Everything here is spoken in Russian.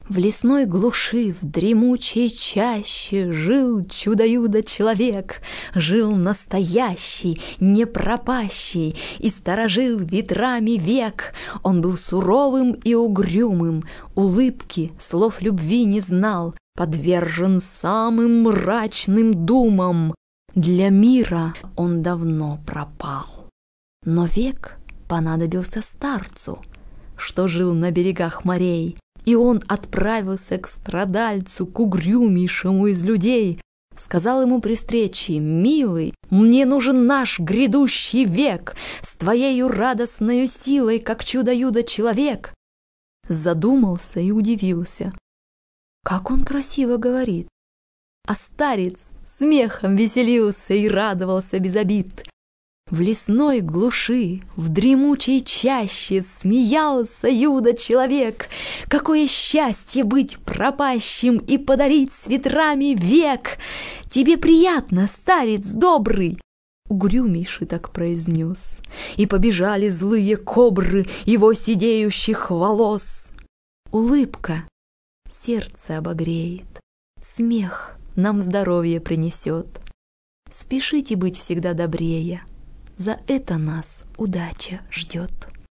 В лесной глуши, в дремучей чаще жил чудо-юдо-человек, жил настоящий, не пропащий, и сторожил ветрами век. Он был суровым и угрюмым, улыбки, слов любви не знал, подвержен самым мрачным думам. Для мира он давно пропал. Но век понадобился старцу, что жил на берегах морей, и он отправился к страдальцу, к угрюмейшему из людей. Сказал ему при встрече: «Милый, мне нужен наш грядущий век, с твоею радостною силой, как чудо-юдо-человек». Задумался и удивился. Как он красиво говорит. А старец смехом веселился и радовался без обид. В лесной глуши, в дремучей чаще смеялся юдо-человек. Какое счастье быть пропащим и подарить с ветрами век! Тебе приятно, старец добрый? Угрюмейший так произнес, и побежали злые кобры его сидеющих волос. Улыбка сердце обогреет, смех нам здоровье принесет. Спешите быть всегда добрее, за это нас удача ждет.